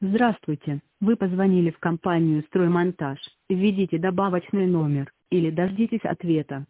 Здравствуйте, вы позвонили в компанию «Строймонтаж». Введите добавочный номер, или дождитесь ответа.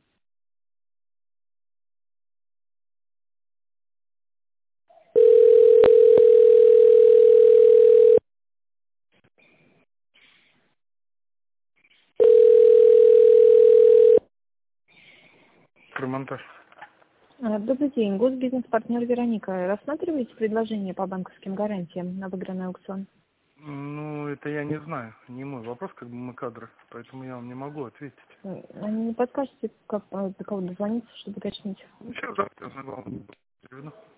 Монтаж. Добрый день, госбизнес-партнер Вероника. Рассматриваете предложение по банковским гарантиям на выигранный аукцион? Ну, это я не знаю. Не мой вопрос, как бы мы кадры, поэтому я вам не могу ответить. Не подскажете, как до кого дозвониться, чтобы уточнить? Ну, сейчас завтра я знаю, вам.